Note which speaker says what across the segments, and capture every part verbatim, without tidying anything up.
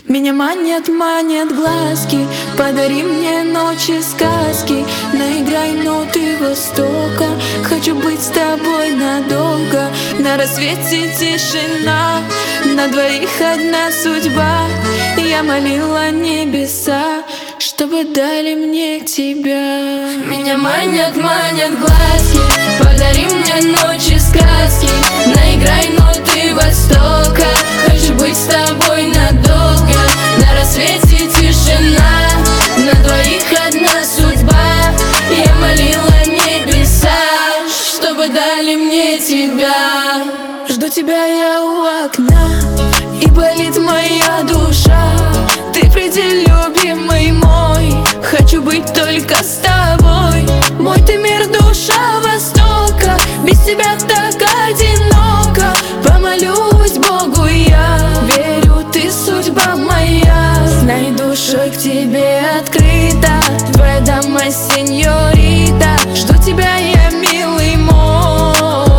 Speaker 1: Меня манят, манят глазки, подари мне ночи сказки, наиграй ноты востока. Хочу быть с тобой надолго. На рассвете тишина, на двоих одна судьба. Я молила небеса, чтобы дали мне тебя.
Speaker 2: Меня манят, манят глазки, подари мне ночи сказки, наиграй ноты востока. Хочу быть с тобой надолго. На рассвете тишина, на двоих одна судьба. Я молила небеса, чтобы дали мне тебя.
Speaker 1: Жду тебя я у окна, и болит моя душа. Ты предел любимый мой, хочу быть только с тобой. Мой ты мир, душа востока, без тебя так одиноко. Помолюсь Богу я, верю, ты судьба моя. Знай, душа к тебе открыта, твоя дама сеньорита. Жду тебя я, милый мой,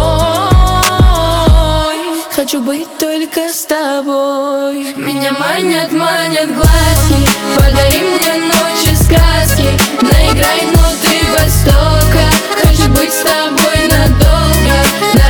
Speaker 1: хочу быть только с тобой.
Speaker 2: Меня манят, манят глазки, подари мне ночи сказки, наиграй ноты востока. Хочу быть с тобой надолго.